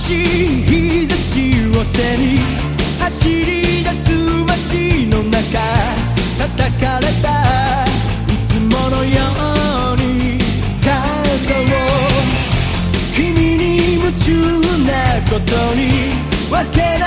しい日差しを背に走り出す街の中、叩かれたいつものように角を君に夢中なことにわけない